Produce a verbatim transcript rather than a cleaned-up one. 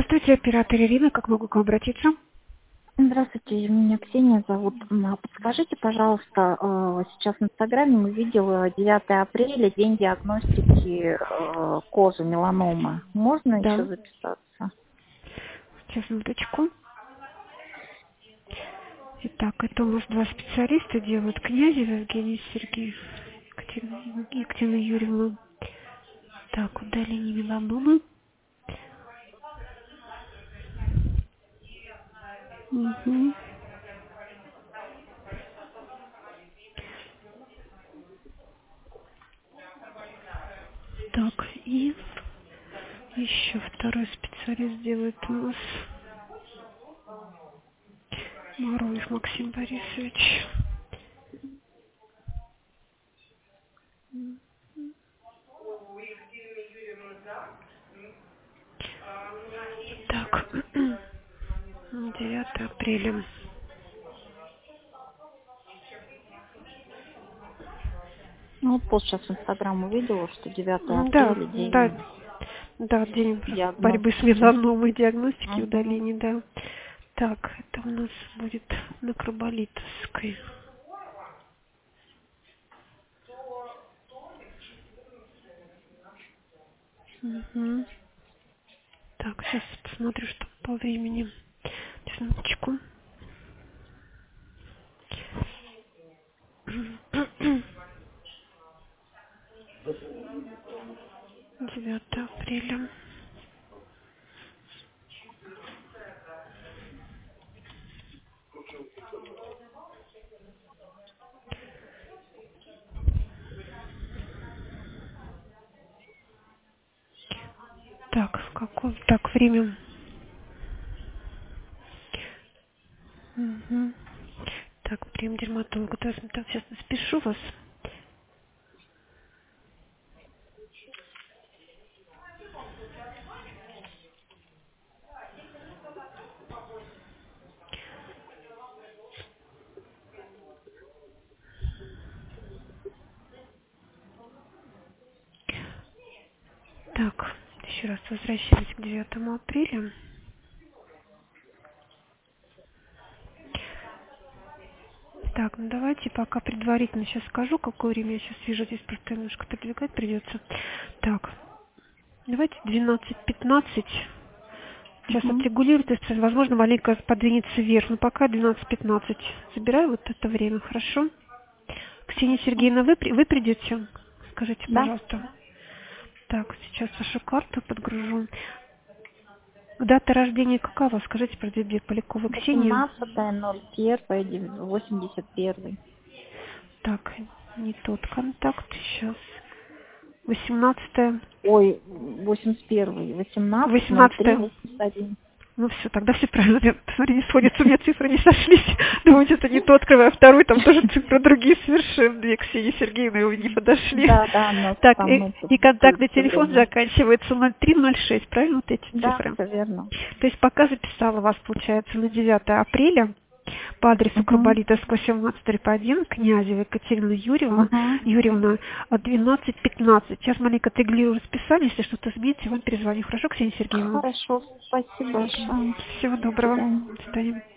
Здравствуйте, оператор Ирина, как могу к вам обратиться? Здравствуйте, меня Ксения зовут. М, а Подскажите, пожалуйста, э, сейчас в Инстаграме увидел э, девятое апреля, день диагностики э, кожи, меланомы. Можно еще Да. записаться? Сейчас, минуточку. Итак, это у нас два специалиста делают. Князев Евгений Сергеев, Екатерина, Екатерина Юрьевна. Так, удаление меланомы. Угу. Так, и еще второй специалист делает у нас Маруев Максим Борисович. Так, девятое апреля. Ну, вот пост сейчас в Инстаграм увидела, что девятое М, Да, апреля, да, день да, день борьбы с диагностики. меланомой, диагностики, Мгм. удаления, да. Так, это у нас будет на Краболитовской. Мгм. Так, сейчас посмотрю, что по времени. Сейчас, минуточку. девятое апреля. Так, в каком? Так, время. Мгм. Так, прием дерматолога. То есть, так, сейчас спешу вас. Так, еще раз возвращаемся к девятому апреля. Так, ну давайте пока предварительно сейчас скажу, какое время я сейчас вижу. Здесь просто немножко продвигать придется. Так, давайте двенадцать пятнадцать. Сейчас Мгм. отрегулирует, то есть, возможно, маленько подвинется вверх. Но пока двенадцать пятнадцать. Забираю вот это время, хорошо? Ксения Сергеевна, вы, при- вы придете? Скажите, Да. пожалуйста. Так, сейчас вашу карту подгружу. Дата рождения какова? Скажите, про две Полякова Ксения. восемнадцатое ноль первое восемьдесят первый. Так, не тот контакт. Сейчас. восемнадцатое. Ой, восемьдесят первый, восемнадцать ноль три восемнадцатое. восемьдесят один. Ну все, тогда все правильно. Я, посмотри, не сходятся, у меня цифры не сошлись. Думаю, это не то, открываю второй, там тоже цифры другие совершенно. Две Ксении Сергеевны вы не подошли. Да, да, но Так, там и, мы и путаем контактный все телефон время. заканчивается ноль три ноль шесть, правильно, вот эти Да, цифры? все верно. То есть пока записала вас, получается, на девятое апреля по адресу Угу. Краболитовского семнадцать дробь один, Князева Екатерина Юрьевна, Угу. Юрьевна, а, двенадцать пятнадцать. Сейчас маленько отрегулирую расписание, если что-то изменится, я вам перезвоню. Хорошо, Ксения Сергеевна? Хорошо, спасибо большое. Всего До доброго. свидания. До свидания.